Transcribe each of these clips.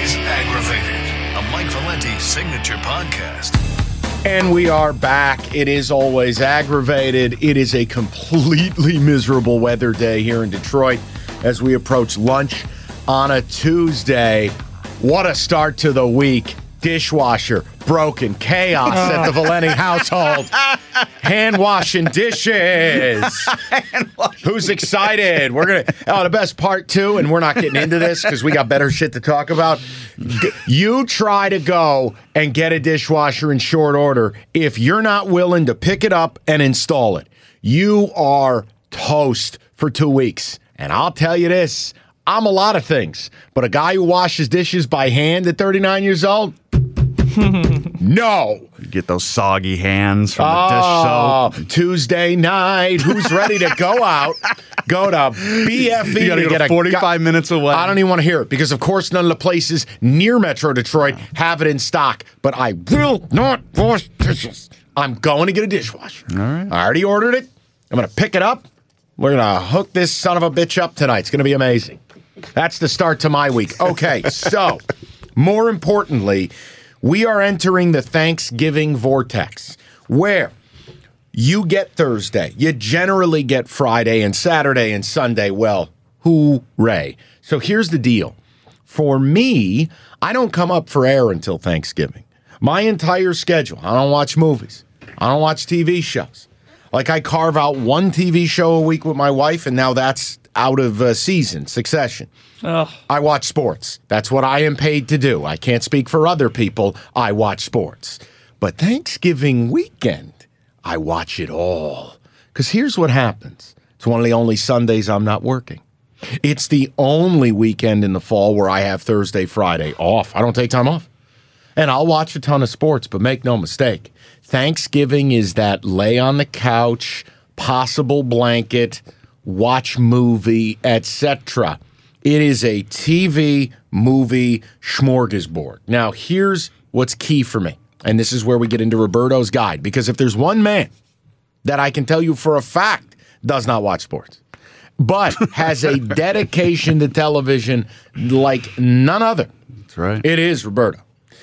is Aggravated, a Mike Valenti signature podcast. And we are back. It is always aggravated. It is a completely miserable weather day here in Detroit as we approach lunch on a Tuesday. What a start to the week. Dishwasher, broken, chaos at the Valenti household. Hand washing dishes. Who's excited? We're going to, the best part too, and we're not getting into this because we got better shit to talk about. You try to go and get a dishwasher in short order. If you're not willing to pick it up and install it, you are toast for 2 weeks. And I'll tell you this, I'm a lot of things, but a guy who washes dishes by hand at 39 years old, no. You get those soggy hands from the dish soap. Tuesday night. Who's ready to go out? Go to BFE. You got to get 45 minutes away. I don't even want to hear it because, of course, none of the places near Metro Detroit have it in stock. But I will not wash dishes. I'm going to get a dishwasher. All right. I already ordered it. I'm going to pick it up. We're going to hook this son of a bitch up tonight. It's going to be amazing. That's the start to my week. Okay, so more importantly, we are entering the Thanksgiving vortex where you get Thursday. You generally get Friday and Saturday and Sunday. Well, hooray. So here's the deal. For me, I don't come up for air until Thanksgiving. My entire schedule, I don't watch movies. I don't watch TV shows. Like I carve out one TV show a week with my wife, and now that's out of season, Succession. Oh. I watch sports. That's what I am paid to do. I can't speak for other people. I watch sports. But Thanksgiving weekend, I watch it all. Because here's what happens. It's one of the only Sundays I'm not working. It's the only weekend in the fall where I have Thursday, Friday off. I don't take time off. And I'll watch a ton of sports, but make no mistake. Thanksgiving is that lay on the couch, possible blanket, watch movie, etc. It is a TV movie smorgasbord. Now, here's what's key for me, and this is where we get into Roberto's guide, because if there's one man that I can tell you for a fact does not watch sports, but has a dedication to television like none other, That's right. it is Roberto.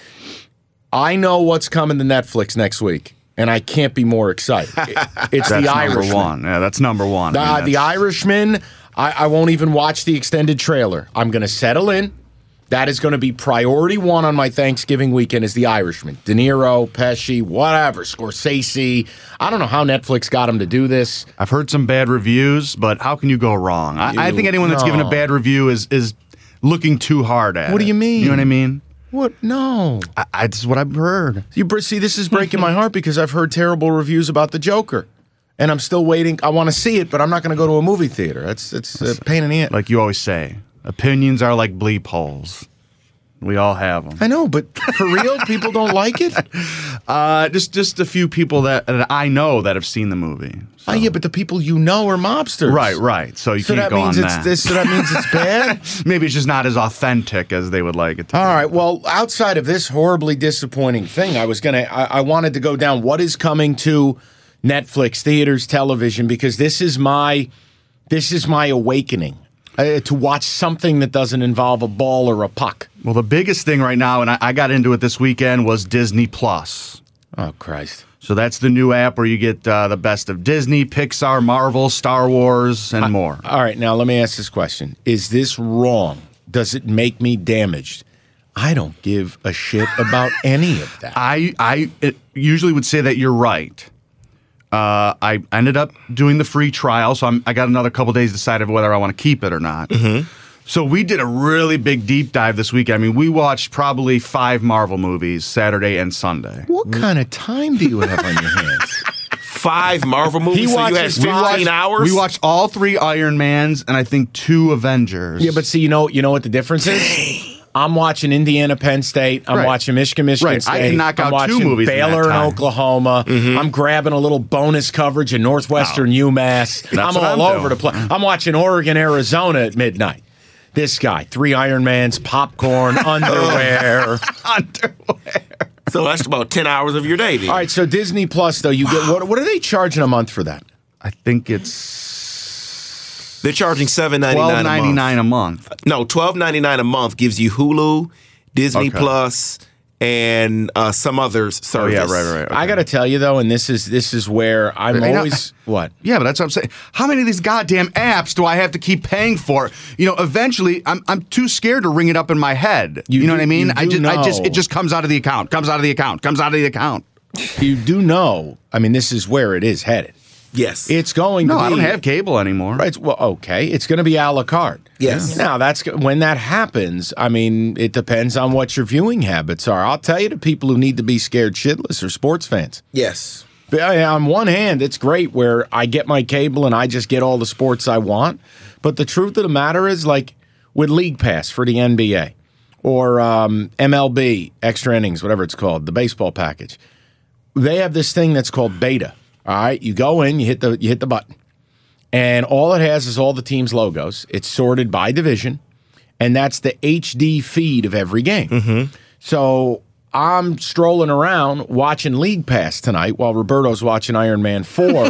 I know what's coming to Netflix next week, and I can't be more excited. It's That's The Irishman. number one. Yeah, that's number one. The Irishman, I won't even watch the extended trailer. I'm going to settle in. That is going to be priority one on my Thanksgiving weekend is The Irishman. De Niro, Pesci, whatever, Scorsese. I don't know how Netflix got him to do this. I've heard some bad reviews, but how can you go wrong? I think anyone that's given a bad review is looking too hard at it. What do you mean? You know what I mean? What? No. That's what I've heard. See, this is breaking my heart because I've heard terrible reviews about The Joker. And I'm still waiting. I want to see it, but I'm not going to go to a movie theater. It's a pain in the ass. Like you always say, opinions are like bleep holes. We all have them. I know, but for real, people don't like it? Just a few people that I know that have seen the movie. So. Yeah, but the people you know are mobsters. Right. So you can't go on that. So that means it's bad? Maybe it's just not as authentic as they would like it to be. All right, well, outside of this horribly disappointing thing, I wanted to go down what is coming to Netflix, theaters, television, because this is my awakening. To watch something that doesn't involve a ball or a puck. Well, the biggest thing right now, and I got into it this weekend, was Disney Plus. Oh, Christ. So that's the new app where you get the best of Disney, Pixar, Marvel, Star Wars, and more. All right, now let me ask this question. Is this wrong? Does it make me damaged? I don't give a shit about any of that. I usually would say that you're right. I ended up doing the free trial, so I got another couple days to decide whether I want to keep it or not. Mm-hmm. So we did a really big deep dive this weekend. I mean, we watched probably 5 Marvel movies Saturday and Sunday. What kind of time do you have on your hands? 5 Marvel movies? So you had 15 hours? We watched all 3 Iron Mans and I think 2 Avengers. Yeah, but see, you know what the difference is? I'm watching Indiana, Penn State. I'm watching Michigan State. I can knock out I'm 2 movies Baylor in that time. and Oklahoma. Mm-hmm. I'm grabbing a little bonus coverage in Northwestern UMass. I'm all over the place. I'm watching Oregon, Arizona at midnight. This guy, 3 Ironmans, popcorn, underwear. So that's about 10 hours of your day, then. All right, so Disney Plus, though, you get what are they charging a month for that? I think it's They're charging $7.99 $12.99 a month. No, $12.99 a month gives you Hulu, Disney Okay. Plus, and some others service. Oh, yeah, right. Okay. I got to tell you though, and this is where I'm Hey, now- always what. Yeah, but that's what I'm saying. How many of these goddamn apps do I have to keep paying for? Eventually, I'm too scared to ring it up in my head. You know do- what I mean? you do it know. just comes out of the account. Comes out of the account. You do know. I mean, this is where it is headed. Yes. It's going No, to be. I don't have cable anymore. Right. Well, okay. It's going to be a la carte. Yes. Now, when that happens, I mean, it depends on what your viewing habits are. I'll tell you the people who need to be scared shitless are sports fans. Yes. But on one hand, it's great where I get my cable and I just get all the sports I want. But the truth of the matter is, like with League Pass for the NBA or MLB, extra innings, whatever it's called, the baseball package, they have this thing that's called beta. All right, you go in, you hit the button, and all it has is all the teams' logos. It's sorted by division, and that's the HD feed of every game. Mm-hmm. So I'm strolling around watching League Pass tonight while Roberto's watching Iron Man 4.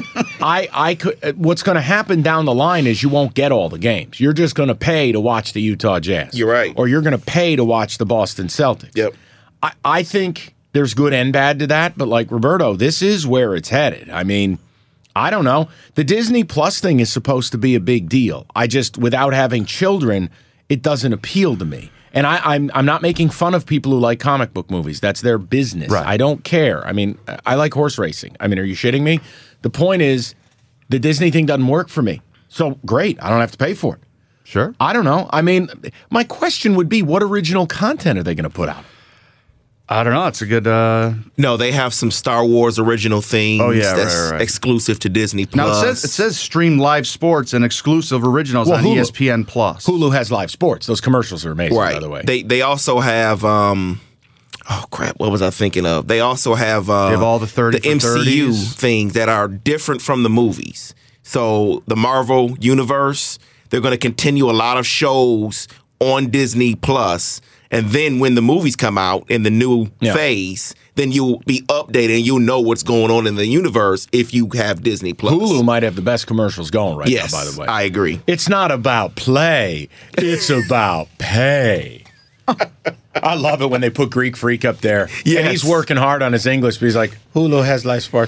I could. What's going to happen down the line is you won't get all the games. You're just going to pay to watch the Utah Jazz. You're right. Or you're going to pay to watch the Boston Celtics. Yep. I think there's good and bad to that, but like Roberto, this is where it's headed. I mean, I don't know. The Disney Plus thing is supposed to be a big deal. Without having children, it doesn't appeal to me. And I'm not making fun of people who like comic book movies. That's their business. Right. I don't care. I mean, I like horse racing. I mean, are you shitting me? The point is, the Disney thing doesn't work for me. So great, I don't have to pay for it. Sure. I don't know. I mean, my question would be, what original content are they going to put out? I don't know. It's a good. No, they have some Star Wars original things. Oh, yeah, that's right. exclusive to Disney Now Plus. it says stream live sports and exclusive originals Well, on Hulu. ESPN Plus. Hulu has live sports. Those commercials are amazing, right. by the way. They also have. Oh crap! What was I thinking of? They also have. They have all the 30 the for MCU 30s. things that are different from the movies. So the Marvel universe, they're going to continue a lot of shows on Disney Plus. And then when the movies come out in the new phase, then you'll be updated and you'll know what's going on in the universe if you have Disney Plus. Hulu might have the best commercials going right Yes, now, by the way. I agree. It's not about play. It's about pay. I love it when they put Greek Freak up there. Yes. And he's working hard on his English, but he's like, Hulu has live sports.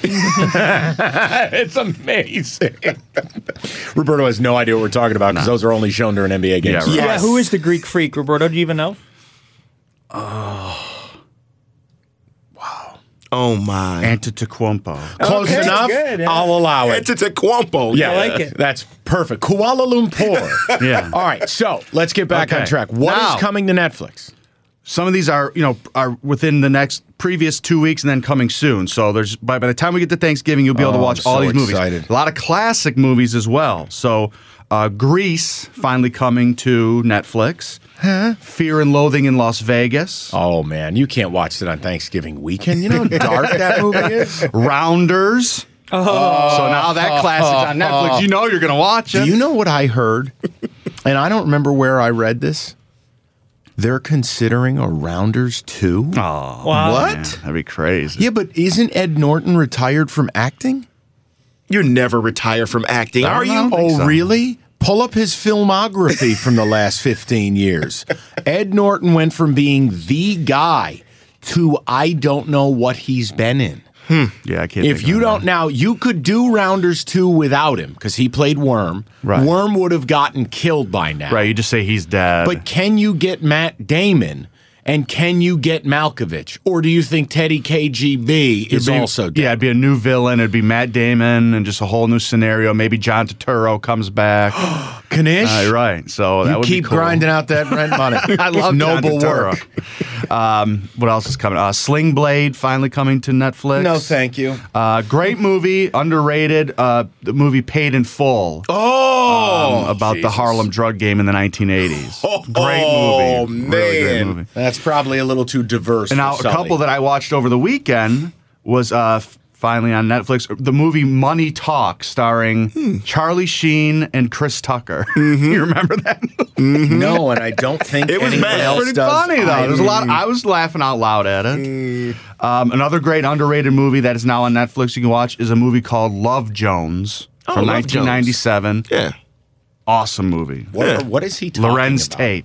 It's amazing. Roberto has no idea what we're talking about because those are only shown during NBA games. Yeah, right. Yes. Yeah, who is the Greek freak, Roberto? Do you even know? Oh my. Antetokounmpo. Close Okay, enough, good, yeah. I'll allow it. Antetokounmpo. Yeah, I like it. That's perfect. Kuala Lumpur. Yeah. All right, so let's get back on Okay. track. What is Now- coming to Netflix? Some of these are within the previous 2 weeks and then coming soon. So there's by the time we get to Thanksgiving, you'll be able to Oh, watch I'm all so these movies. excited. A lot of classic movies as well. So Grease finally coming to Netflix. Fear and Loathing in Las Vegas. Oh man, you can't watch it on Thanksgiving weekend. You know how dark that movie is. Rounders. So now that classic's on Netflix. You know you're going to watch it. Do you know what I heard? And I don't remember where I read this. They're considering a Rounders 2. Oh, Wow. What? man, that'd be crazy. Yeah, but isn't Ed Norton retired from acting? You're never retired from acting, are I you? don't think Oh, so. really? Pull up his filmography from the last 15 years. Ed Norton went from being the guy to I don't know what he's been in. Yeah, I can't. If think you of don't that. now, you could do Rounders 2 without him because he played Worm. Right. Worm would have gotten killed by now. Right, you just say he's dead. But can you get Matt Damon and can you get Malkovich? Or do you think Teddy KGB is also dead? Yeah, it'd be a new villain. It'd be Matt Damon and just a whole new scenario. Maybe John Turturro comes back. Kanish? Right. So that You would keep be cool. grinding out that rent money. I love noble John work. Turturro. What else is coming? Sling Blade finally coming to Netflix. No, thank you. Great movie, underrated. The movie Paid in Full. About the Jesus. Harlem drug game in the 1980s. Great Oh, movie. Really great man. movie. That's probably a little too diverse. And now for a Sully. couple that I watched over the weekend was finally on Netflix. The movie Money Talk, starring Charlie Sheen and Chris Tucker. You remember that? No, and I don't think It was anyone bad. else Pretty does. funny though. There's a lot. I was laughing out loud at it. Another great underrated movie that is now on Netflix you can watch is a movie called Love Jones from Love Jones. 1997. Yeah. Awesome movie. What is he talking Lorenz about? Tate.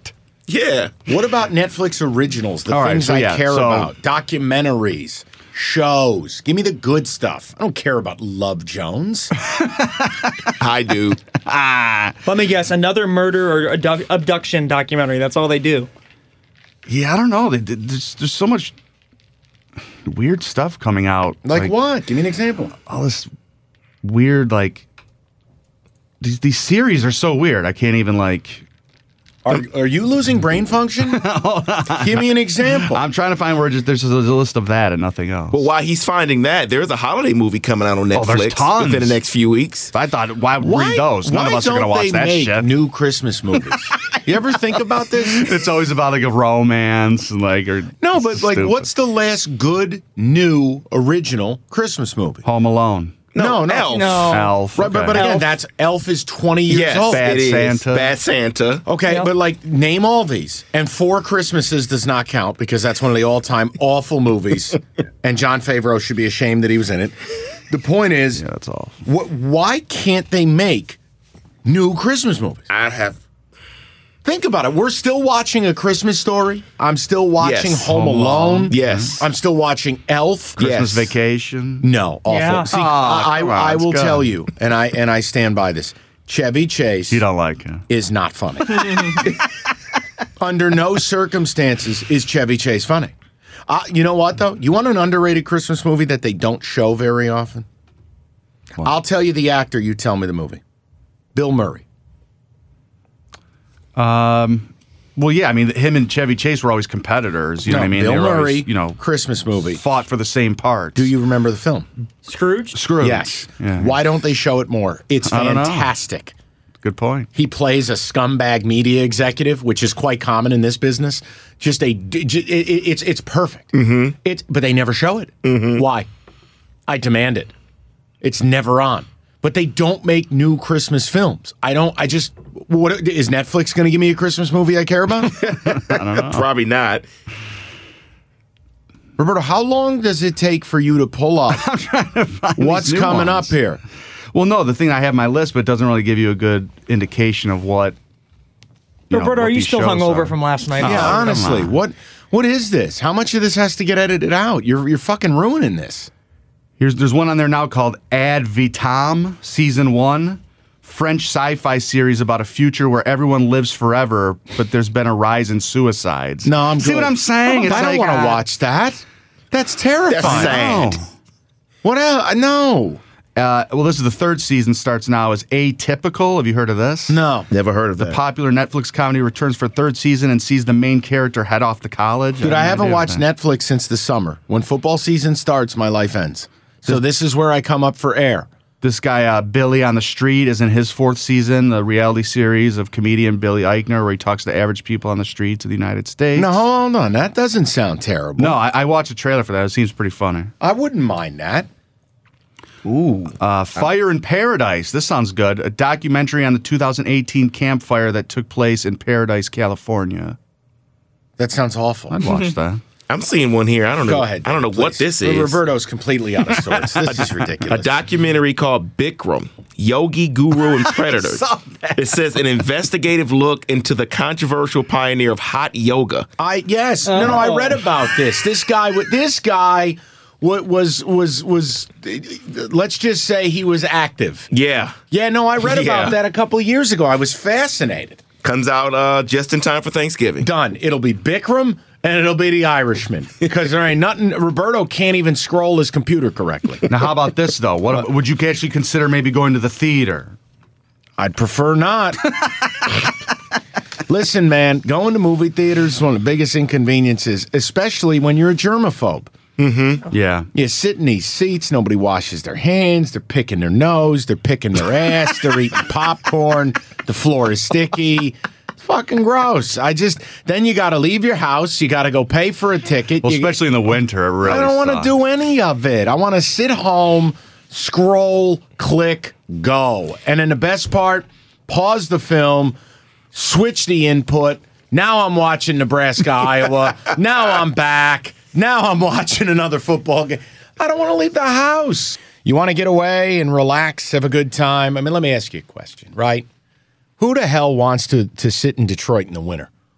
Yeah. What about Netflix originals? The All right, things so I yeah, care so- about. Documentaries, shows. Give me the good stuff. I don't care about Love Jones. I do. Let me guess, another murder or abduction documentary. That's all they do. Yeah, I don't know. There's so much weird stuff coming out. Like what? Give me an example. All this weird, like these series are so weird. I can't even like. Are you losing brain function? Give me an example. I'm trying to find where there's a list of that and nothing else. But while he's finding that, there's a holiday movie coming out on there's Netflix tons. within the next few weeks. I thought, why read those? None of us are going to watch don't that they make shit. new Christmas movies? You ever think about this? It's always about like a romance and like or No, but like, stupid. what's the last good, new, original Christmas movie? Home Alone? No, Elf. No. Elf. Right, but okay. again, Elf. that's Elf is 20 years Yes, old. Bad it is. Santa. Bad Santa. Okay, Yeah. but like, name all these. And Four Christmases does not count because that's one of the all-time awful movies. And Jon Favreau should be ashamed that he was in it. The point is, Yeah, that's all. why can't they make new Christmas movies? I have. Think about it. We're still watching A Christmas Story. I'm still watching Yes. Home Home Alone. Alone. Yes. I'm still watching Elf. Christmas Yes. Vacation. No, awful. Yeah. See, Oh, I come on, I it's will good. tell you, and I stand by this. Chevy Chase You don't like it. is not funny. Under no circumstances is Chevy Chase funny. You know what, though? You want an underrated Christmas movie that they don't show very often? What? I'll tell you the actor, you tell me the movie. Bill Murray. Well, yeah, I mean, him and Chevy Chase were always competitors. You know what I mean? Bill They were Murray, always, Christmas movie. fought for the same parts. Do you remember the film? Scrooge? Scrooge? Yes. Yeah. Why don't they show it more? It's I don't know. fantastic. Good point. He plays a scumbag media executive, which is quite common in this business. It's perfect. Mm-hmm. But they never show it. Mm-hmm. Why? I demand it. It's never on. But they don't make new Christmas films. What is Netflix going to give me a Christmas movie I care about? Probably not. Roberto, how long does it take for you to pull up what's these new coming ones. up here? Well, no, the thing I have on my list, but it doesn't really give you a good indication of what. Roberto, what are you these still shows hungover are. from last night? Oh, Yeah, come honestly, on. what is this? How much of this has to get edited out? You're fucking ruining this. There's one on there now called Ad Vitam, Season 1. French sci-fi series about a future where everyone lives forever, but there's been a rise in suicides. No, I'm See good. what I'm saying? It's I don't like, want to watch that. That's terrifying. That's sad. No. What else? No. Well, this is the third season, starts now as Atypical. Have you heard of this? No. Never heard of The popular Netflix comedy returns for third season and sees the main character head off to college. Dude, I have no haven't idea watched what that- Netflix since the summer. When football season starts, my life ends. So this is where I come up for air. This guy, Billy on the Street, is in his fourth season, the reality series of comedian Billy Eichner, where he talks to average people on the streets of the United States. No, hold on. That doesn't sound terrible. No, I watched a trailer for that. It seems pretty funny. I wouldn't mind that. Fire in Paradise. This sounds good. A documentary on the 2018 campfire that took place in Paradise, California. That sounds awful. I'd watch that. I'm seeing one here. I don't know. Go ahead. I don't know what please. this is. Roberto's completely out of sorts. This is A ridiculous. documentary called Bikram, Yogi Guru and Predators. It says an investigative look into the controversial pioneer of hot yoga. I read about this. This guy was let's just say he was active. Yeah. Yeah, no, I read Yeah. about that a couple of years ago. I was fascinated. Comes out just in time for Thanksgiving. Done. It'll be Bikram and it'll be The Irishman because there ain't nothing. Roberto can't even scroll his computer correctly. Now, how about this, though? What would you actually consider maybe going to the theater? I'd prefer not. Listen, man, going to movie theaters is one of the biggest inconveniences, especially when you're a germaphobe. Yeah. You sit in these seats, nobody washes their hands, they're picking their nose, they're picking their ass, they're eating popcorn, the floor is sticky. It's fucking gross. Then you gotta leave your house, you gotta go pay for a ticket. Well, especially in the winter, it really I don't want to sucks. do any of it. I want to sit home, scroll, click, go. And then the best part, pause the film, switch the input. Now I'm watching Nebraska, Iowa. Now I'm back. Now I'm watching another football game. I don't want to leave the house. You want to get away and relax, have a good time? I mean, let me ask you a question, right? Who the hell wants to sit in Detroit in the winter?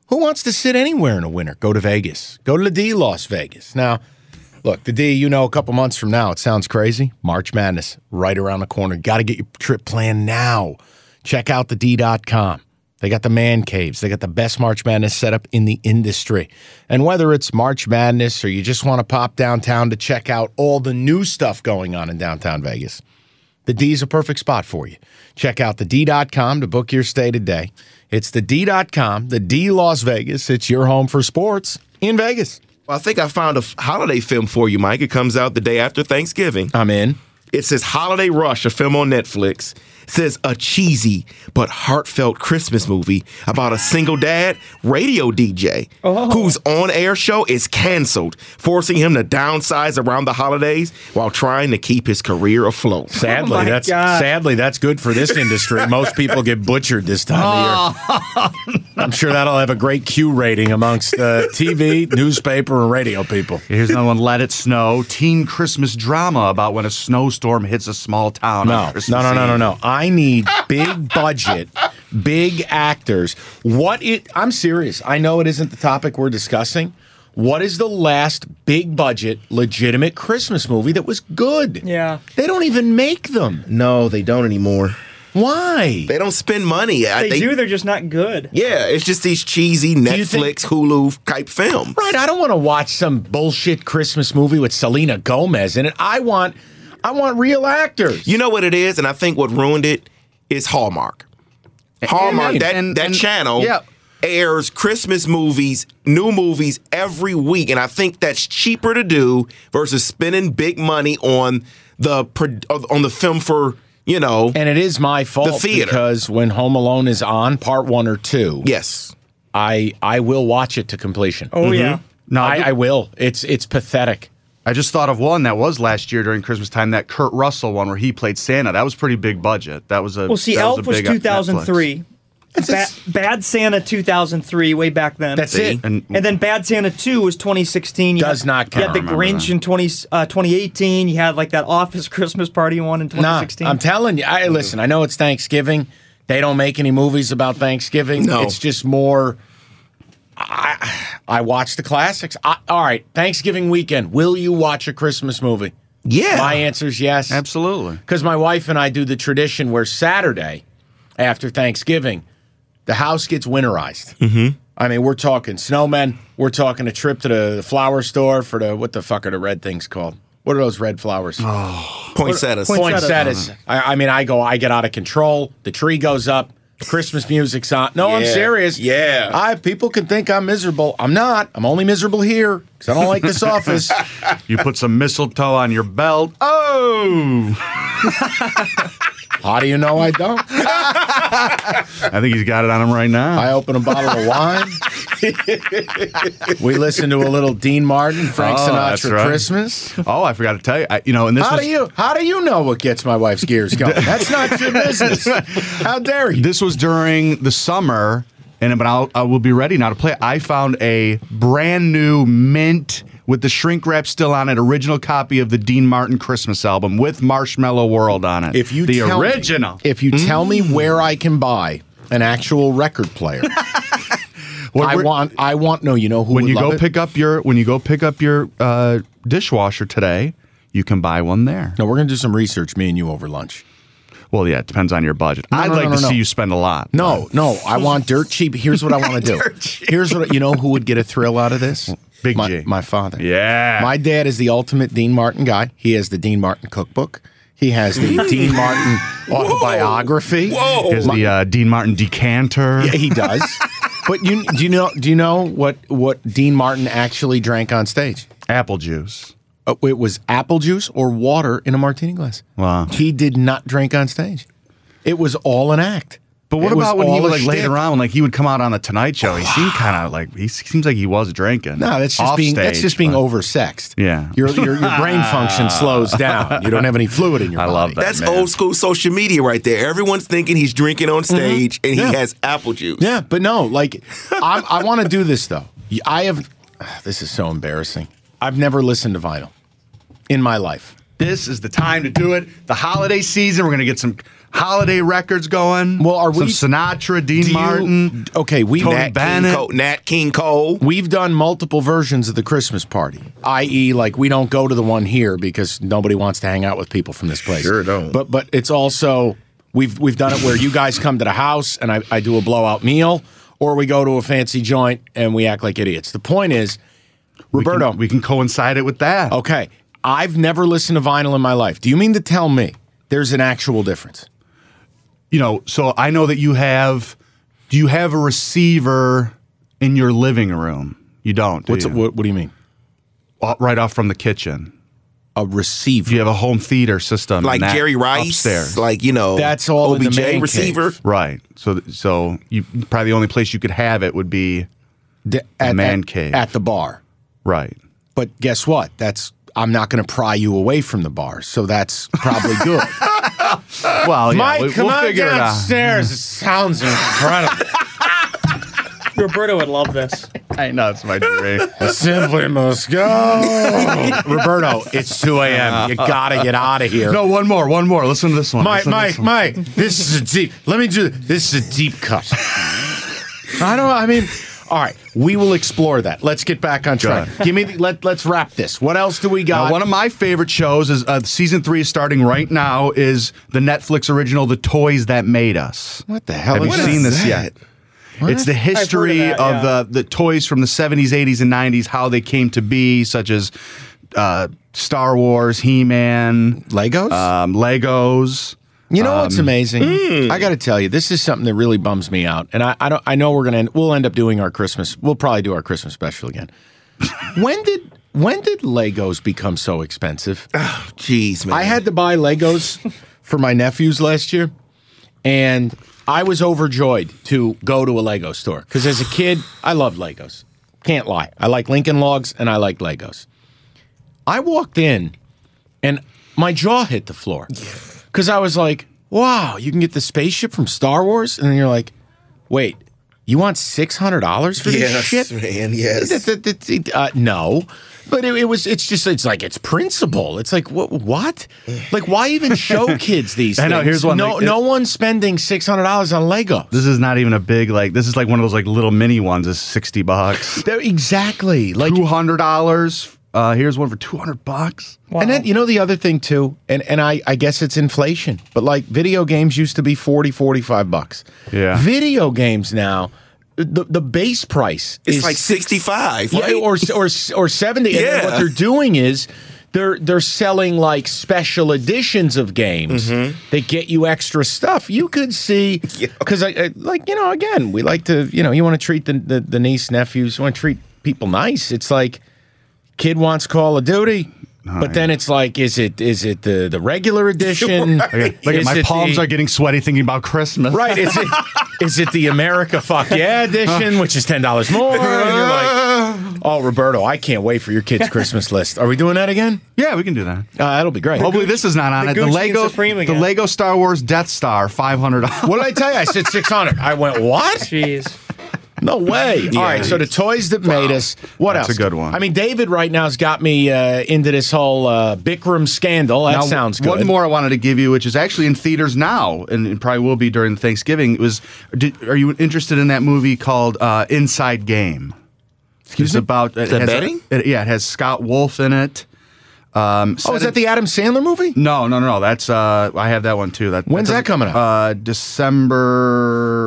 Who wants to sit anywhere in the winter? Go to Vegas. Go to the D Las Vegas. Now, look, the D, a couple months from now, it sounds crazy. March Madness, right around the corner. Got to get your trip planned now. Check out the D.com. They got the man caves. They got the best March Madness setup in the industry. And whether it's March Madness or you just want to pop downtown to check out all the new stuff going on in downtown Vegas, the D is a perfect spot for you. Check out the D.com to book your stay today. It's the D.com, the D Las Vegas. It's your home for sports in Vegas. Well, I think I found a holiday film for you, Mike. It comes out the day after Thanksgiving. I'm in. It says Holiday Rush, a film on Netflix. It says a cheesy but heartfelt Christmas movie about a single dad radio DJ whose on-air show is canceled, forcing him to downsize around the holidays while trying to keep his career afloat. Sadly, that's good for this industry. Most people get butchered this time of year. I'm sure that'll have a great Q rating amongst TV, newspaper, and radio people. Here's another one, Let It Snow. Teen Christmas drama about when a snowstorm hits a small town on Christmas Eve. No. I need big budget, big actors. I'm serious. I know it isn't the topic we're discussing. What is the last big budget, legitimate Christmas movie that was good? Yeah. They don't even make them. No, they don't anymore. Why? They don't spend money. They do, they're just not good. Yeah, it's just these cheesy Netflix, Hulu type films. Right, I don't want to watch some bullshit Christmas movie with Selena Gomez in it. I want real actors. You know what it is, and I think what ruined it is Hallmark. Hallmark, that channel airs Christmas movies, new movies every week, and I think that's cheaper to do versus spending big money on the film for, And it is my fault the theater. Because when Home Alone is on, part 1 or 2, yes, I will watch it to completion. Oh, yeah. No, I will. It's pathetic. I just thought of one that was last year during Christmas time, that Kurt Russell one where he played Santa. That was pretty big budget. That was a Elf was 2003. Bad Santa 2003, way back then. That's it. And then Bad Santa 2 was 2016. Does not count. You had The Grinch in 2018. You had like that Office Christmas Party one in 2016. Nah, I'm telling you. Listen, I know it's Thanksgiving. They don't make any movies about Thanksgiving. No. It's just more... I watch the classics. All right, Thanksgiving weekend. Will you watch a Christmas movie? Yeah. My answer is yes. absolutely. Because my wife and I do the tradition where Saturday after Thanksgiving, the house gets winterized. Mm-hmm. I mean, we're talking snowmen. We're talking a trip to the flower store for what the fuck are the red things called? What are those red flowers? Poinsettias. Poinsettias. I get out of control. The tree goes up. Christmas music's on. No, I'm serious. Yeah. People can think I'm miserable. I'm not. I'm only miserable here because I don't like this office. You put some mistletoe on your belt. Oh! How do you know I don't? I think he's got it on him right now. I open a bottle of wine. We listen to a little Dean Martin, Frank that's Sinatra right. Christmas. Oh, I forgot to tell you. And this How do you know what gets my wife's gears going? That's not your business. How dare you? This was during the summer, but I will be ready now to play. I found a brand new mint with the shrink wrap still on it, original copy of the Dean Martin Christmas album with Marshmallow World on it. The original. If you tell me where I can buy an actual record player, I want. No, you know who when would you love go it? pick up your dishwasher today, you can buy one there. No, we're gonna do some research. Me and you over lunch. Well, yeah, it depends on your budget. I'd like to see you spend a lot. No, I want dirt cheap. Here's what I want to do. Here's what who would get a thrill out of this? Big G. My father. Yeah. My dad is the ultimate Dean Martin guy. He has the Dean Martin cookbook. He has the Dean Martin autobiography. Whoa. He has the Dean Martin decanter. Yeah, he does. But do you know what Dean Martin actually drank on stage? Apple juice. It was apple juice or water in a martini glass. Wow. He did not drink on stage. It was all an act. But what It was about when he all would a later shtick. on, he would come out on the Tonight Show? He seemed kind of he seems like he was drinking. No, that's just Off being stage, being but- oversexed. Yeah. Your brain function slows down. You don't have any fluid in your I body. love that. That's man. old school social media right there. Everyone's thinking he's drinking on stage and he has apple juice. Yeah, but no, I want to do this though. This is so embarrassing. I've never listened to vinyl in my life. This is the time to do it. The holiday season, we're going to get some holiday records going. Well, are we- some Sinatra, Dean Martin? Okay, Tony Bennett. Nat King Cole. We've done multiple versions of the Christmas party, i.e., like we don't go to the one here because nobody wants to hang out with people from this place. Sure don't. But it's also we've done it where you guys come to the house and I do a blowout meal, or we go to a fancy joint and we act like idiots. The point is, Roberto, we can coincide it with that. okay, I've never listened to vinyl in my life. Do you mean to tell me there's an actual difference? So I know that you have. Do you have a receiver in your living room? You don't. Do you? What do you mean? Right off from the kitchen. A receiver? You have a home theater system, Like Jerry Rice. upstairs. That's all in the OBJ man receiver. cave. Right. So you probably the only place you could have it would be man cave. At the bar. right. But guess what? I'm not going to pry you away from the bar, so that's probably good. Well, yeah, Mike, come we'll on figure it out. downstairs. It sounds incredible. Roberto would love this. I know it's my dream. I simply must go. Roberto, it's 2 a.m. You got to get out of here. No, one more. Listen to this one. Mike, this is a deep. Let me do this. Is a deep cut. All right, we will explore that. Let's get back on track. Give me. Let's wrap this. What else do we got? One of my favorite shows is season 3 is starting right now. Is the Netflix original "The Toys That Made Us"? What the hell? Have you is seen this that? yet? It's the history I've heard of of the toys from the 70s, 80s, and 90s, how they came to be, such as Star Wars, He-Man, Legos. Legos. You know what's amazing? I got to tell you, this is something that really bums me out, and I know we'll end up doing our Christmas. We'll probably do our Christmas special again. When did Legos become so expensive? Oh, jeez, man. I had to buy Legos for my nephews last year, and I was overjoyed to go to a Lego store because as a kid, I loved Legos. Can't lie. I like Lincoln Logs and I like Legos. I walked in, and my jaw hit the floor. Because I was like, wow, you can get the spaceship from Star Wars? And then you're like, wait, you want $600 for this shit? Man, yes. No. But it's principle. It's like, what? Like, why even show kids these things? I know, here's one. No one's spending $600 on Lego. This is not even a big, this is like one of those little mini ones is $60. Exactly. Like $200. Here's one for $200. Wow. And then, the other thing too, and I guess it's inflation, but like video games used to be $40-$45. Yeah. Video games now, the base price It's is like 65, right? or 70. Yeah. And then what they're doing is they're selling like special editions of games that get you extra stuff. You could see because again, we like to, you want to treat the niece, nephews, you want to treat people nice. It's like kid wants Call of Duty. But then it's like, is it the regular edition? My palms are getting sweaty thinking about Christmas. Right. Is it the America Fuck Yeah edition, which is $10 more? And you're like, oh, Roberto, I can't wait for your kid's Christmas list. Are we doing that again? Yeah, we can do that. That'll be great. Hopefully this is not on it. The Gucci Lego and Supreme the again. Lego Star Wars Death Star, $500. What did I tell you? I said 600. I went, what? Jeez. No way. All right, so the toys that made us. What That's else? a good one. I mean, David right now has got me into this whole Bikram scandal. That sounds good. One more I wanted to give you, which is actually in theaters now, and it probably will be during Thanksgiving. Are you interested in that movie called Inside Game? Excuse me? About Is that betting? It has Scott Wolf in it. Is that the Adam Sandler movie? No. That's I have that one too. When's that coming out? December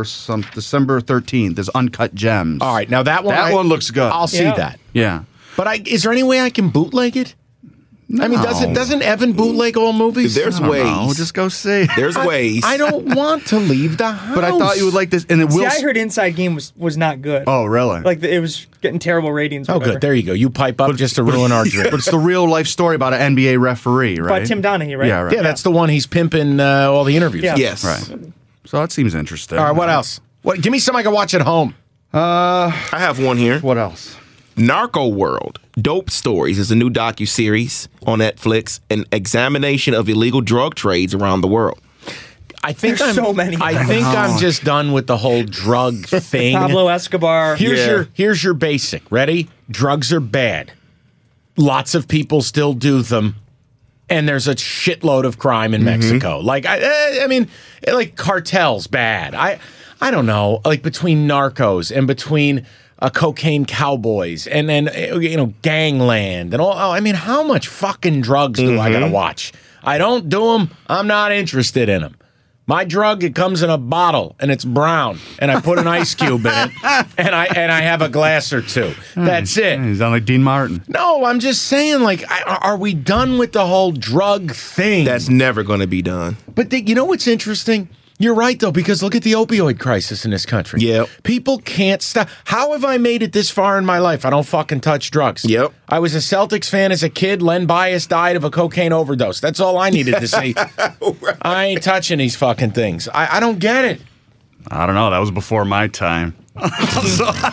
13th. There's Uncut Gems. All right, now that one looks good. I'll see that. Yeah. But is there any way I can bootleg it? I mean, doesn't Evan bootleg all movies? There's No, ways. just go see. There's ways. I don't want to leave the house. But I thought you would like this, and it will. See, I heard Inside Game was not good. Oh, really? Like it was getting terrible ratings. or Oh, whatever. good. There you go. You pipe up just to ruin our drink. But it's the real life story about an NBA referee, right? By Tim Donaghy, right? Yeah, right. Yeah, that's the one he's pimping all the interviews. Yeah. Yes. Right. So that seems interesting. All right, what else? Give me something I can watch at home. I have one here. What else? Narco World. Dope Stories is a new docuseries on Netflix, an examination of illegal drug trades around the world. I think There's so many. I think I'm just done with the whole drug thing. Pablo Escobar. Here's your basic. Ready? Drugs are bad. Lots of people still do them. and there's a shitload of crime in Mexico. Like, I mean, like cartels bad. I don't know, like between narcos and between cocaine cowboys and then, gangland and all. I mean, how much fucking drugs do I gotta watch? I don't do them. I'm not interested in them. My drug, it comes in a bottle and it's brown, and I put an ice cube in it, and I have a glass or two. That's it. He's on like Dean Martin. No, I'm just saying, like, are we done with the whole drug thing? That's never going to be done. But you know what's interesting? You're right, though, because look at the opioid crisis in this country. Yep. People can't stop. How have I made it this far in my life? I don't fucking touch drugs. Yep. I was a Celtics fan as a kid. Len Bias died of a cocaine overdose. That's all I needed to say. Right. I ain't touching these fucking things. I don't get it. I don't know. That was before my time. That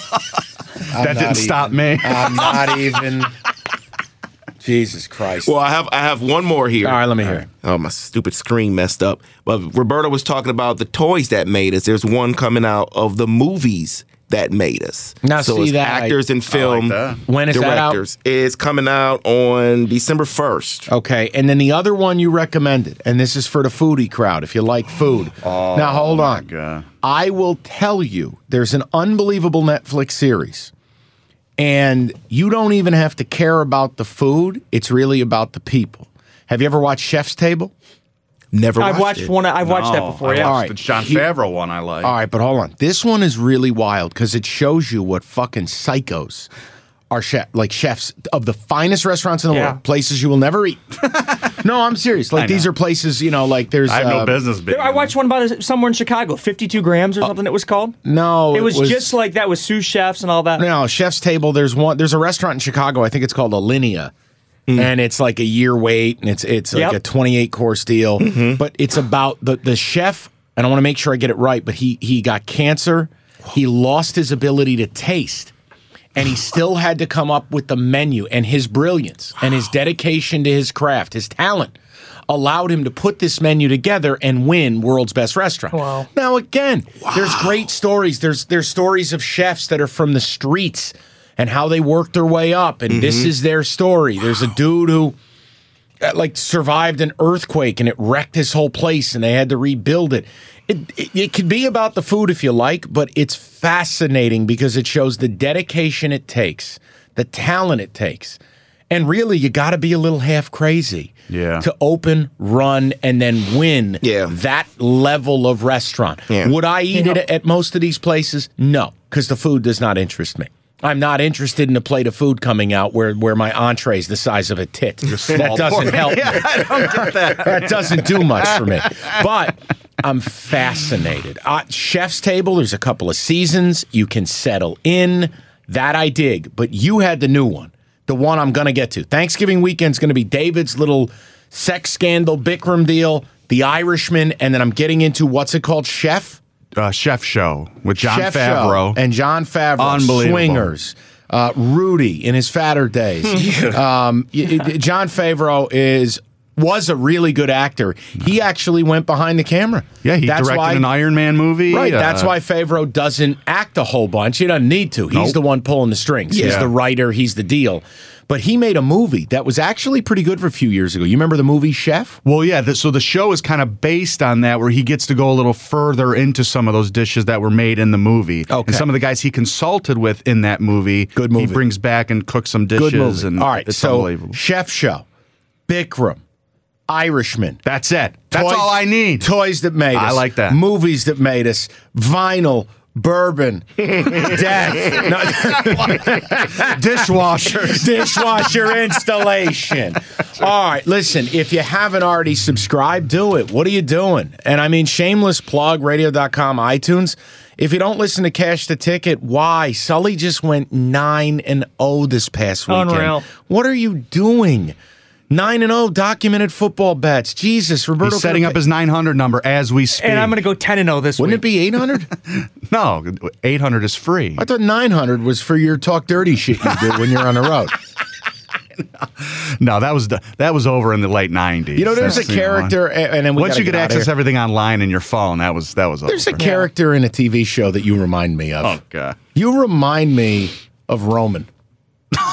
didn't stop me. I'm not even... Jesus Christ. Well, I have one more here. All right, let me hear it. Oh, my stupid screen messed up. But Roberto was talking about the toys that made us. There's one coming out of the movies that made us. Now, so see it's that actors and film when is directors. that out? It's coming out on December 1st. Okay, and then the other one you recommended, and this is for the foodie crowd, if you like food. Now, hold on. God. I will tell you, there's an unbelievable Netflix series, and you don't even have to care about the food. It's really about the people. Have you ever watched Chef's Table? Never I've watched it. one. I've watched that before. Yeah. All right. The John Favreau one I like. All right, but hold on. This one is really wild because it shows you what fucking psychos are chefs of the finest restaurants in the world, places you will never eat. No, I'm serious. Like, these are places, like there's... I have no business being. I watched one about somewhere in Chicago, 52 grams or something it was called. No. It was just like that with sous chefs and all that. No, Chef's Table, there's a restaurant in Chicago, I think it's called Alinea. And it's like a year wait, and it's like a 28-course deal. But it's about the chef, and I want to make sure I get it right, but he got cancer. He lost his ability to taste. And he still had to come up with the menu, and his brilliance and his dedication to his craft, his talent, allowed him to put this menu together and win World's Best Restaurant. Wow. Now, again, there's great stories. There's stories of chefs that are from the streets and how they worked their way up, and this is their story. There's a dude who survived an earthquake, and it wrecked his whole place, and they had to rebuild it. It could be about the food if you like, but it's fascinating because it shows the dedication it takes, the talent it takes. And really, you got to be a little half crazy to open, run, and then win that level of restaurant. Yeah. Would I eat it at most of these places? No, because the food does not interest me. I'm not interested in a plate of food coming out where my entree is the size of a tit. That doesn't help me. I don't get that. That doesn't do much for me. But I'm fascinated. Chef's Table, there's a couple of seasons. You can settle in. That I dig. But you had the new one, the one I'm going to get to. Thanksgiving weekend's going to be David's little sex scandal Bikram deal, The Irishman, and then I'm getting into, what's it called, Chef Show with John Chef Favreau. Show and John Favreau. Unbelievable. Swingers. Rudy in his fatter days. John Favreau was a really good actor. He actually went behind the camera. Yeah, he directed an Iron Man movie. Right, that's why Favreau doesn't act a whole bunch. He doesn't need to. He's the one pulling the strings. He's the writer. He's the deal. But he made a movie that was actually pretty good for a few years ago. You remember the movie Chef? Well, yeah. So the show is kind of based on that, where he gets to go a little further into some of those dishes that were made in the movie. Okay. And some of the guys he consulted with in that movie, good movie. He brings back and cooks some dishes. Good movie. And all right, it's so unbelievable. Chef Show, Bikram, Irishman. That's it. That's all I need. Toys that made us. I like that. Movies that made us. Vinyl. Bourbon, death, dishwasher installation. All right, listen, if you haven't already subscribed, do it. What are you doing? And I mean, shameless plug, radio.com, iTunes. If you don't listen to Cash the Ticket, why? Sully just went 9-0 this past weekend. Unreal. What are you doing? 9-0 documented football bets. Jesus, Roberto. He's setting up his 900 number as we speak. And I'm going to go 10-0 this Wouldn't week. it be 800? No, 800 is free. I thought 900 was for your talk dirty shit you do when you're on the road. No, that was over in the late 90s. You know, there's a character, and then once you could access everything online in your phone, that was over. There's a character in a TV show that you remind me of. Oh, God. You remind me of Roman.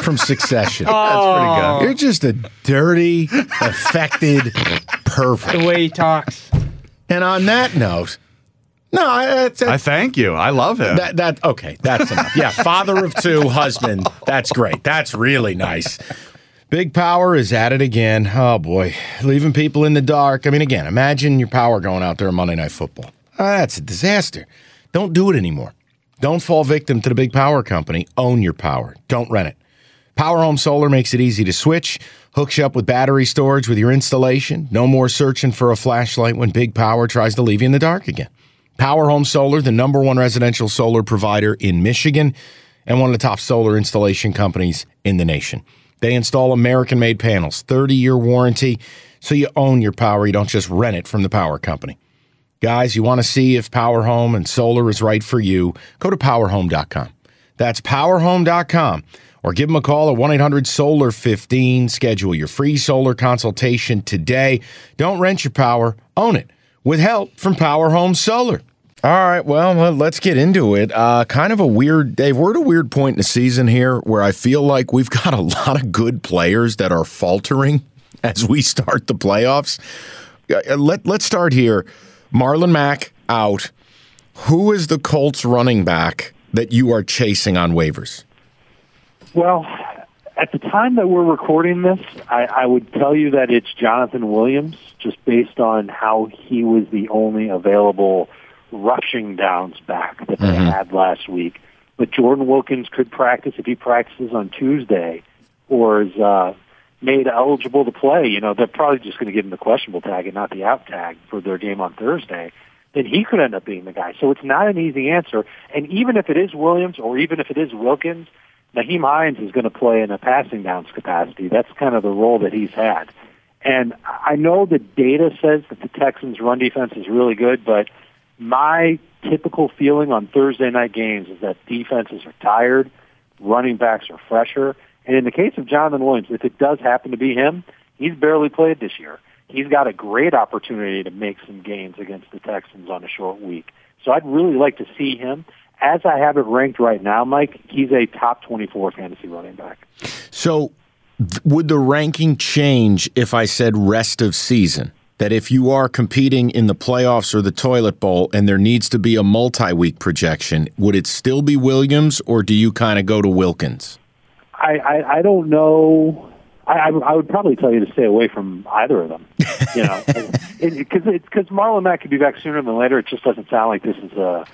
from Succession. That's pretty You're just a dirty, affected pervert. The way he talks. And on that note, no, I thank you. I love him. Okay, that's enough. Yeah, father of two, husband. That's great. That's really nice. Big Power is at it again. Oh, boy. Leaving people in the dark. I mean, again, imagine your power going out there on Monday Night Football. That's a disaster. Don't do it anymore. Don't fall victim to the Big Power company. Own your power. Don't rent it. Power Home Solar makes it easy to switch, hooks you up with battery storage with your installation. No more searching for a flashlight when Big Power tries to leave you in the dark again. Power Home Solar, the #1 residential solar provider in Michigan and one of the top solar installation companies in the nation. They install American-made panels, 30-year warranty, so you own your power. You don't just rent it from the power company. Guys, you want to see if Power Home and solar is right for you, go to powerhome.com. That's powerhome.com. Or give them a call at 1-800-SOLAR-15. Schedule your free solar consultation today. Don't rent your power, own it with help from Power Home Solar. All right, well, let's get into it. Kind of a weird, Dave, we're at a weird point in the season here where I feel like we've got a lot of good players that are faltering as we start the playoffs. Let's start here. Marlon Mack out. Who is the Colts running back that you are chasing on waivers? Well, at the time that we're recording this, I would tell you that it's Jonathan Williams, just based on how he was the only available rushing downs back that they had last week. But Jordan Wilkins could practice if he practices on Tuesday or is made eligible to play. You know, they're probably just going to give him the questionable tag and not the out tag for their game on Thursday. Then he could end up being the guy. So it's not an easy answer. And even if it is Williams or even if it is Wilkins, Nyheim Hines is going to play in a passing downs capacity. That's kind of the role that he's had. And I know the data says that the Texans' run defense is really good, but my typical feeling on Thursday night games is that defenses are tired, running backs are fresher. And in the case of Jonathan Williams, if it does happen to be him, he's barely played this year. He's got a great opportunity to make some gains against the Texans on a short week. So I'd really like to see him. As I have it ranked right now, Mike, he's a top 24 fantasy running back. So would the ranking change if I said rest of season? That if you are competing in the playoffs or the toilet bowl and there needs to be a multi-week projection, would it still be Williams or do you kind of go to Wilkins? I don't know. I would probably tell you to stay away from either of them. You know, because Marlon Mack could be back sooner than later. It just doesn't sound like this is a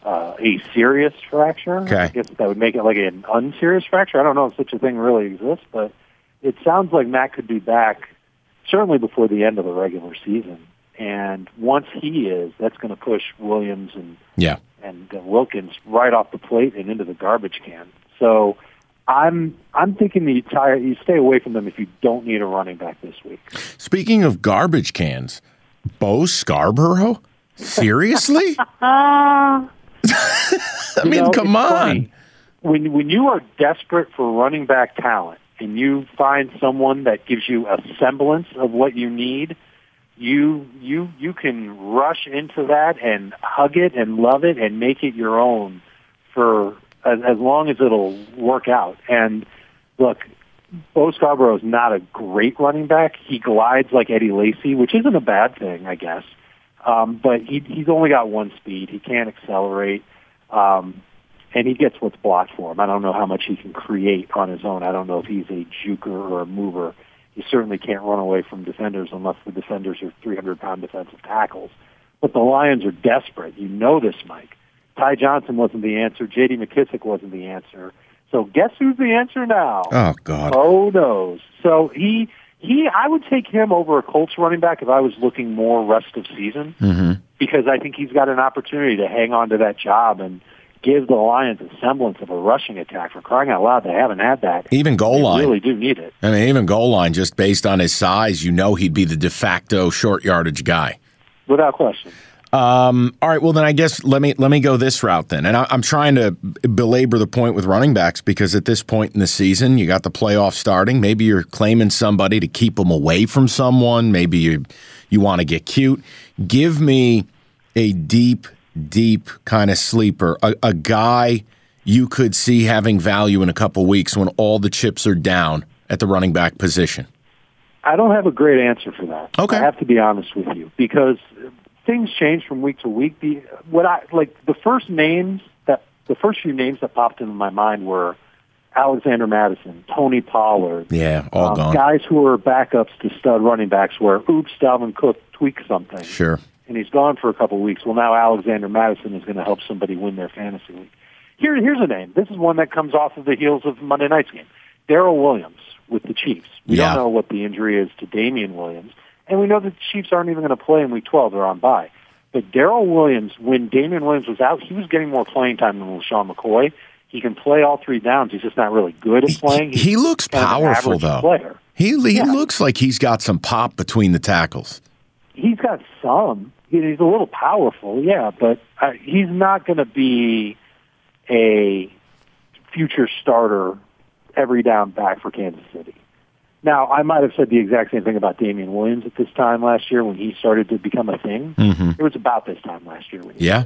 serious fracture. Okay. I guess that would make it like an unserious fracture. I don't know if such a thing really exists, but it sounds like Mack could be back certainly before the end of the regular season. And once he is, that's going to push Williams and Wilkins right off the plate and into the garbage can. So I'm thinking you stay away from them if you don't need a running back this week. Speaking of garbage cans, Bo Scarborough? Seriously? I mean, come on. Funny. When you are desperate for running back talent and you find someone that gives you a semblance of what you need, you can rush into that and hug it and love it and make it your own for as long as it'll work out. And look, Bo Scarborough is not a great running back. He glides like Eddie Lacy, which isn't a bad thing, I guess. But he's only got one speed. He can't accelerate. And he gets what's blocked for him. I don't know how much he can create on his own. I don't know if he's a juker or a mover. He certainly can't run away from defenders unless the defenders are 300-pound defensive tackles. But the Lions are desperate. You know this, Mike. Ty Johnson wasn't the answer. J.D. McKissick wasn't the answer. So guess who's the answer now? Oh, God. Oh, no. So I would take him over a Colts running back if I was looking more rest of season, because I think he's got an opportunity to hang on to that job and give the Lions a semblance of a rushing attack. For crying out loud, they haven't had that. Even goal line. They really do need it. I mean, even goal line, just based on his size, you know he'd be the de facto short yardage guy. Without question. All right, well, then I guess let me go this route then. And I'm trying to belabor the point with running backs because at this point in the season, you got the playoffs starting. Maybe you're claiming somebody to keep them away from someone. Maybe you want to get cute. Give me a deep kind of sleeper, a guy you could see having value in a couple weeks when all the chips are down at the running back position? I don't have a great answer for that. Okay. I have to be honest with you because things change from week to week. The first few names that popped into my mind were Alexander Madison, Tony Pollard. Yeah, all gone. Guys who are backups to stud running backs where, oops, Dalvin Cook tweaked something. Sure. And he's gone for a couple of weeks. Well, now Alexander Madison is going to help somebody win their fantasy league. Here's a name. This is one that comes off of the heels of Monday night's game. Darrell Williams with the Chiefs. We don't know what the injury is to Damian Williams. And we know that the Chiefs aren't even going to play in Week 12. They're on bye. But Darrell Williams, when Damian Williams was out, he was getting more playing time than LaShawn McCoy. He can play all three downs. He's just not really good at playing. He looks powerful, though. Player. He looks like he's got some pop between the tackles. He's got some. He's a little powerful, yeah, but he's not going to be a future starter every down back for Kansas City. Now, I might have said the exact same thing about Damian Williams at this time last year when he started to become a thing. Mm-hmm. It was about this time last year. Yeah.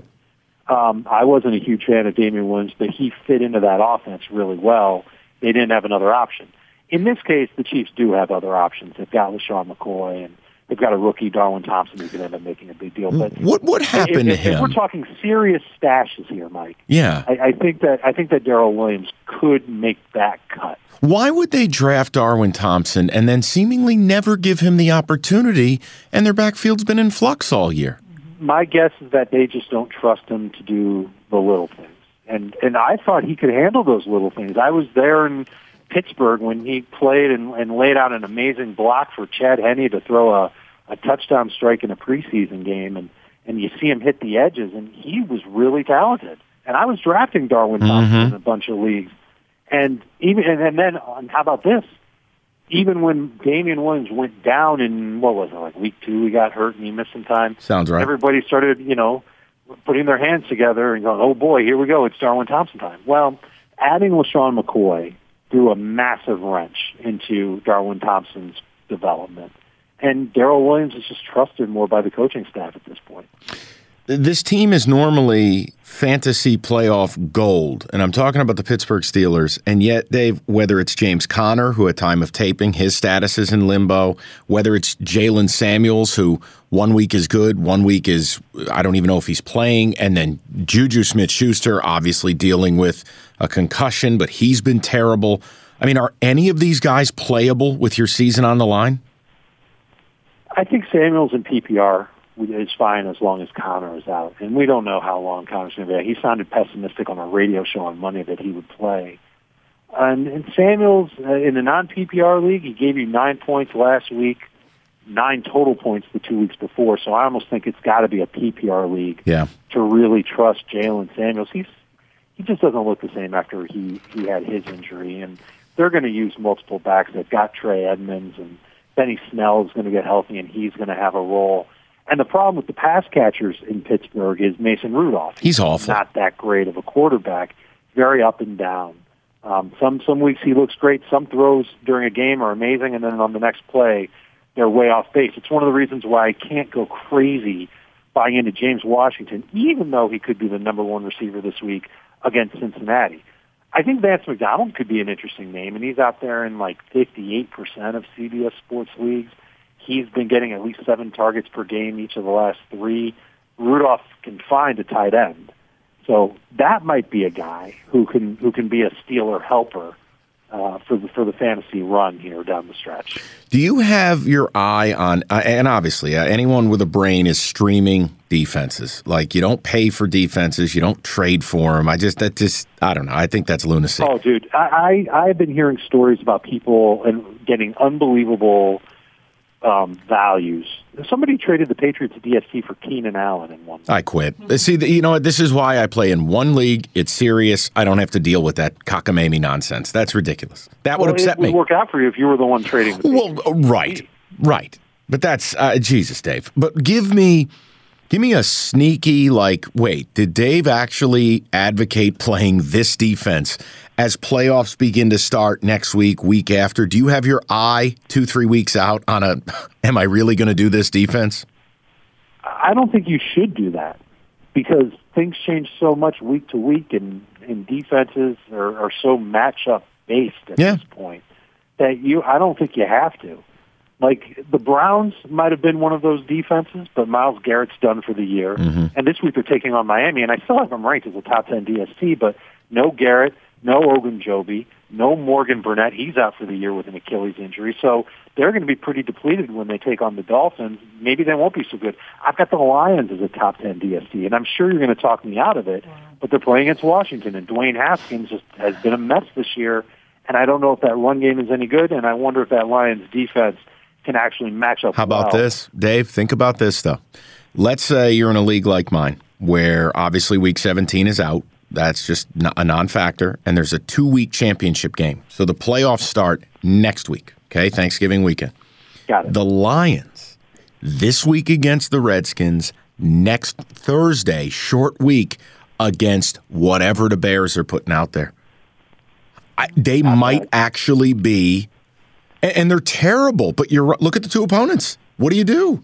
I wasn't a huge fan of Damian Williams, but he fit into that offense really well. They didn't have another option. In this case, the Chiefs do have other options. They've got LaShawn McCoy, and they've got a rookie, Darwin Thompson, who could end up making a big deal. But what happened to him? If we're talking serious stashes here, Mike. Yeah, I think that Darrell Williams could make that cut. Why would they draft Darwin Thompson and then seemingly never give him the opportunity, and their backfield's been in flux all year? My guess is that they just don't trust him to do the little things. And I thought he could handle those little things. I was there in Pittsburgh when he played and laid out an amazing block for Chad Henne to throw a touchdown strike in a preseason game, and you see him hit the edges, and he was really talented. And I was drafting Darwin Thompson in a bunch of leagues. And then how about this? Even when Damian Williams went down in, like week 2, he got hurt and he missed some time. Sounds right. Everybody started, putting their hands together and going, oh boy, here we go, it's Darwin Thompson time. Well, adding LaShawn McCoy threw a massive wrench into Darwin Thompson's development. And Darrell Williams is just trusted more by the coaching staff at this point. This team is normally fantasy playoff gold, and I'm talking about the Pittsburgh Steelers, and yet whether it's James Conner, who at time of taping, his status is in limbo, whether it's Jalen Samuels, who 1 week is good, 1 week is, I don't even know if he's playing, and then Juju Smith-Schuster obviously dealing with a concussion, but he's been terrible. I mean, are any of these guys playable with your season on the line? I think Samuels in PPR is fine as long as Conner is out. And we don't know how long Conner's going to be out. He sounded pessimistic on a radio show on Monday that he would play. And Samuels, in the non-PPR league, he gave you 9 points last week, 9 total points the 2 weeks before. So I almost think it's got to be a PPR league to really trust Jalen Samuels. He just doesn't look the same after he had his injury. And they're going to use multiple backs. They've got Trey Edmonds, and Benny Snell is going to get healthy, and he's going to have a role. And the problem with the pass catchers in Pittsburgh is Mason Rudolph. He's awful. Not that great of a quarterback. Very up and down. Some weeks he looks great. Some throws during a game are amazing, and then on the next play, they're way off base. It's one of the reasons why I can't go crazy buying into James Washington, even though he could be the number 1 receiver this week against Cincinnati. I think Vance McDonald could be an interesting name, and he's out there in like 58% of CBS Sports leagues. He's been getting at least 7 targets per game each of the last 3. Rudolph can find a tight end. So that might be a guy who can be a Steeler helper for the fantasy run here down the stretch. Do you have your eye on, and obviously anyone with a brain is streaming defenses. Like, you don't pay for defenses, you don't trade for them. I don't know. I think that's lunacy. Oh, dude, I've been hearing stories about people and getting unbelievable values. Somebody traded the Patriots DST for Keenan Allen in one. I quit. See, you know what? This is why I play in one league. It's serious. I don't have to deal with that cockamamie nonsense. That's ridiculous. That would upset me. It would work out for you if you were the one trading the Patriots. Well, right. But that's Jesus, Dave. But give me a sneaky, wait, did Dave actually advocate playing this defense as playoffs begin to start next week after? Do you have your eye 2-3 weeks out on am I really going to do this defense? I don't think you should do that because things change so much week to week, and in defenses are so matchup based at this point that I don't think you have to. Like, the Browns might have been one of those defenses, but Myles Garrett's done for the year. And this week they're taking on Miami, and I still have them ranked as a top 10 DST, but no Garrett, no Ogunjobi, no Morgan Burnett. He's out for the year with an Achilles injury. So they're going to be pretty depleted when they take on the Dolphins. Maybe they won't be so good. I've got the Lions as a top 10 DST, and I'm sure you're going to talk me out of it, but they're playing against Washington, and Dwayne Haskins just has been a mess this year, and I don't know if that run game is any good, and I wonder if that Lions defense can actually match up. How about this, Dave? Think about this, though. Let's say you're in a league like mine, where obviously Week 17 is out. That's just a non-factor, and there's a 2-week championship game. So the playoffs start next week, okay, Thanksgiving weekend. Got it. The Lions, this week against the Redskins, next Thursday, short week, against whatever the Bears are putting out there. They might actually be, and they're terrible, but look at the two opponents. What do you do?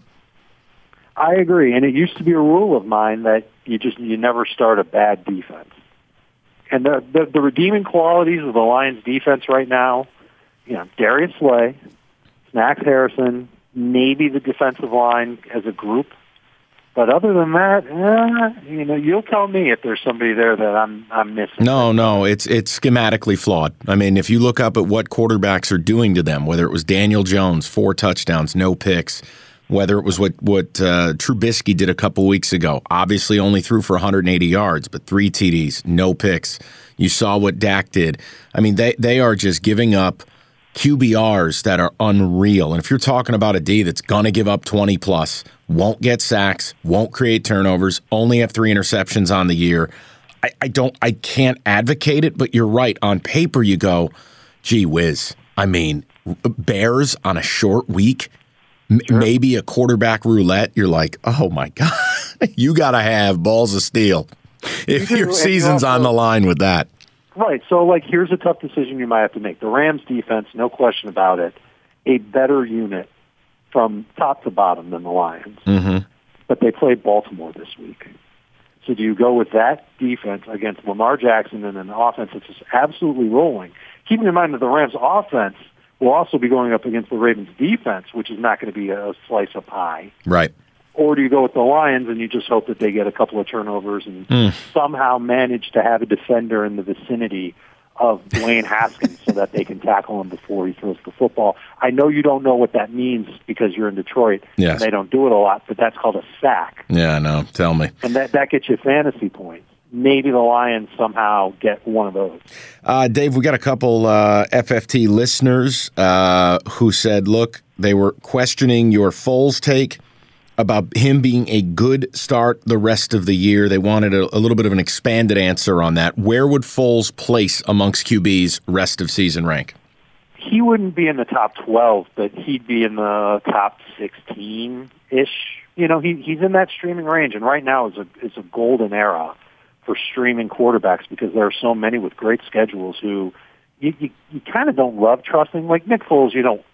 I agree, and it used to be a rule of mine that you never start a bad defense. And the redeeming qualities of the Lions defense right now, Darius Slay, Snacks Harrison, maybe the defensive line as a group. But other than that, you'll tell me if there's somebody there that I'm missing. No, it's schematically flawed. I mean, if you look up at what quarterbacks are doing to them, whether it was Daniel Jones, 4 touchdowns, no picks, whether it was what Trubisky did a couple weeks ago, obviously only threw for 180 yards, but 3 TDs, no picks. You saw what Dak did. I mean, they are just giving up QBRs that are unreal. And if you're talking about a D that's going to give up 20+, won't get sacks, won't create turnovers, only have 3 interceptions on the year, I can't advocate it, but you're right. On paper, you go, gee whiz. I mean, Bears on a short week, maybe a quarterback roulette, you're like, oh my God, you got to have balls of steel if your season's on the line with that. Right. So, here's a tough decision you might have to make. The Rams defense, no question about it, a better unit from top to bottom than the Lions. Mm-hmm. But they play Baltimore this week. So do you go with that defense against Lamar Jackson and an offense that's just absolutely rolling? Keeping in mind that the Rams offense will also be going up against the Ravens defense, which is not going to be a slice of pie. Right. Or do you go with the Lions and you just hope that they get a couple of turnovers and somehow manage to have a defender in the vicinity of Dwayne Haskins so that they can tackle him before he throws the football? I know you don't know what that means because you're in Detroit and they don't do it a lot, but that's called a sack. Yeah, I know. Tell me. And that gets you fantasy points. Maybe the Lions somehow get one of those. Dave, we got a couple FFT listeners who said, look, they were questioning your Foles take about him being a good start the rest of the year. They wanted a little bit of an expanded answer on that. Where would Foles place amongst QB's rest of season rank? He wouldn't be in the top 12, but he'd be in the top 16-ish. He's in that streaming range, and right now is a golden era for streaming quarterbacks because there are so many with great schedules who you kind of don't love trusting. Like Nick Foles,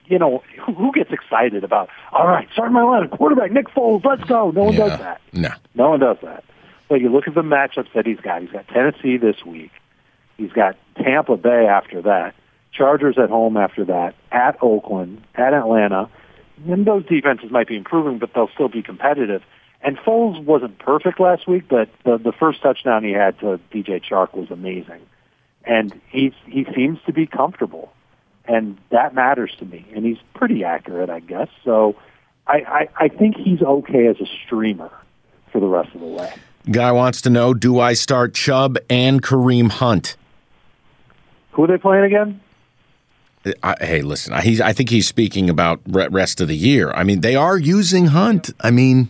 who gets excited about, all right, start my line, quarterback, Nick Foles, let's go. No one does that. No one does that. But you look at the matchups that he's got. He's got Tennessee this week. He's got Tampa Bay after that, Chargers at home after that, at Oakland, at Atlanta. And those defenses might be improving, but they'll still be competitive. And Foles wasn't perfect last week, but the first touchdown he had to DJ Chark was amazing. And he seems to be comfortable, and that matters to me. And he's pretty accurate, I guess. So I think he's okay as a streamer for the rest of the way. Guy wants to know, do I start Chubb and Kareem Hunt? Who are they playing again? Hey, listen, I think he's speaking about rest of the year. I mean, they are using Hunt. I mean,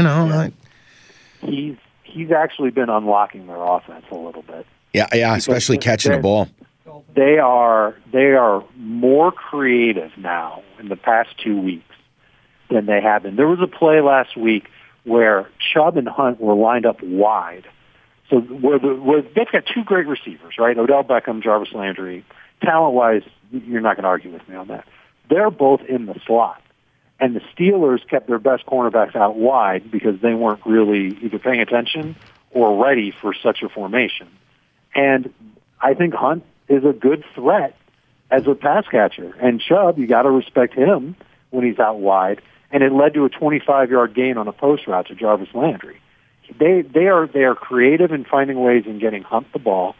He's actually been unlocking their offense a little bit. Yeah, especially catching the ball. They are more creative now in the past 2 weeks than they have been. There was a play last week where Chubb and Hunt were lined up wide. So they've got 2 great receivers, right? Odell Beckham, Jarvis Landry. Talent-wise, you're not going to argue with me on that. They're both in the slot. And the Steelers kept their best cornerbacks out wide because they weren't really either paying attention or ready for such a formation. And I think Hunt is a good threat as a pass catcher. And Chubb, you got to respect him when he's out wide. And it led to a 25-yard gain on a post route to Jarvis Landry. They are creative in finding ways in getting Hunt the ball,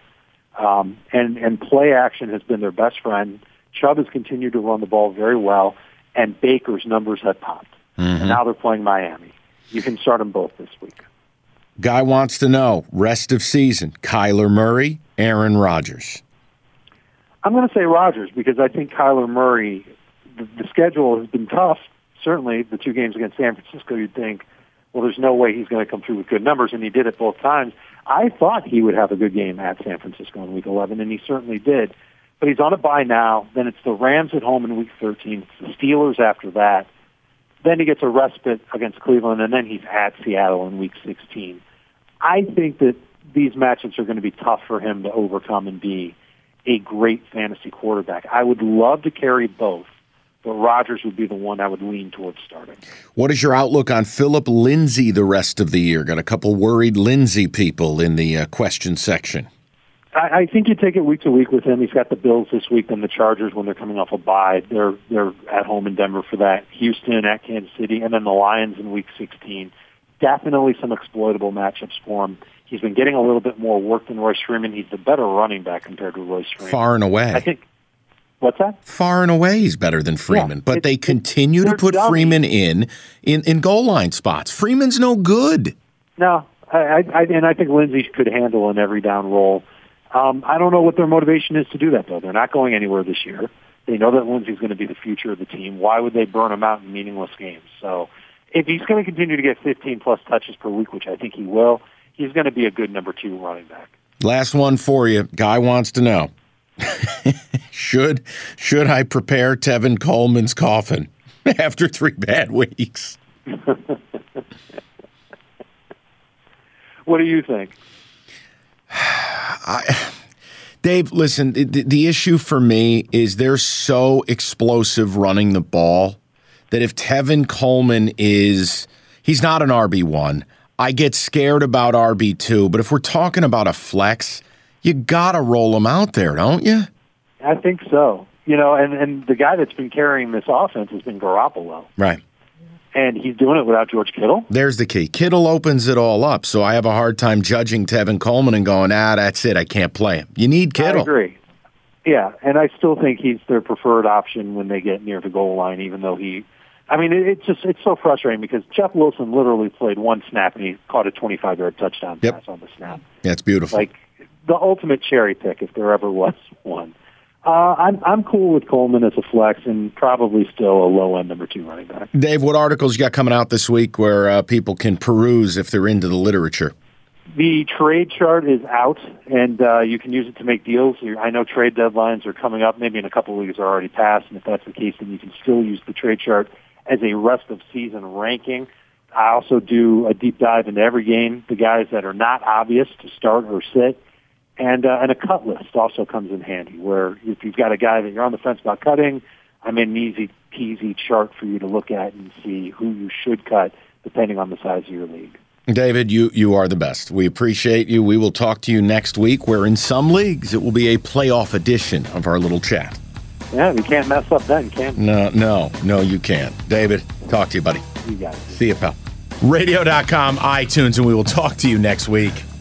and play action has been their best friend. Chubb has continued to run the ball very well, and Baker's numbers have popped. And now they're playing Miami. You can start them both this week. Guy wants to know, rest of season, Kyler Murray, Aaron Rodgers. I'm going to say Rodgers because I think Kyler Murray, the schedule has been tough. Certainly the 2 games against San Francisco, you'd think, well, there's no way he's going to come through with good numbers, and he did it both times. I thought he would have a good game at San Francisco in Week 11, and he certainly did. But he's on a bye now. Then it's the Rams at home in Week 13. It's the Steelers after that. Then he gets a respite against Cleveland, and then he's at Seattle in Week 16. I think that these matchups are going to be tough for him to overcome and be a great fantasy quarterback. I would love to carry both, but Rodgers would be the one I would lean towards starting. What is your outlook on Philip Lindsay the rest of the year? Got a couple worried Lindsay people in the question section. I think you take it week to week with him. He's got the Bills this week, then the Chargers when they're coming off a bye. They're at home in Denver for that. Houston at Kansas City, and then the Lions in Week 16. Definitely some exploitable matchups for him. He's been getting a little bit more work than Royce Freeman. He's the better running back compared to Royce Freeman. Far and away. I think. What's that? Far and away he's better than Freeman, but they continue to put dummies. Freeman in goal line spots. Freeman's no good. No, and I think Lindsay could handle an every down role. I don't know what their motivation is to do that, though. They're not going anywhere this year. They know that Lindsay's going to be the future of the team. Why would they burn him out in meaningless games? So if he's going to continue to get 15-plus touches per week, which I think he will, he's going to be a good number 2 running back. Last one for you. Guy wants to know, should I prepare Tevin Coleman's coffin after 3 bad weeks? What do you think? Dave, listen, the issue for me is they're so explosive running the ball that if Tevin Coleman he's not an RB1, I get scared about RB2, but if we're talking about a flex, you got to roll him out there, don't you? I think so. You know, and the guy that's been carrying this offense has been Garoppolo. Right. And he's doing it without George Kittle. There's the key. Kittle opens it all up, so I have a hard time judging Tevin Coleman and going, that's it, I can't play him. You need Kittle. I agree. Yeah, and I still think he's their preferred option when they get near the goal line, even though it's so frustrating because Jeff Wilson literally played 1 snap and he caught a 25-yard touchdown pass on the snap. Yeah, it's beautiful. Like the ultimate cherry pick if there ever was one. I'm cool with Coleman as a flex and probably still a low-end number 2 running back. Dave, what articles you got coming out this week where people can peruse if they're into the literature? The trade chart is out, and you can use it to make deals. I know trade deadlines are coming up. Maybe in a couple of weeks are already passed, and if that's the case, then you can still use the trade chart as a rest-of-season ranking. I also do a deep dive into every game, the guys that are not obvious to start or sit. And a cut list also comes in handy, where if you've got a guy that you're on the fence about cutting, I'm in an easy-peasy chart for you to look at and see who you should cut, depending on the size of your league. David, you are the best. We appreciate you. We will talk to you next week, where in some leagues it will be a playoff edition of our little chat. Yeah, you can't mess up then, can you? No, you can't. David, talk to you, buddy. You got it. See you, pal. Radio.com, iTunes, and we will talk to you next week.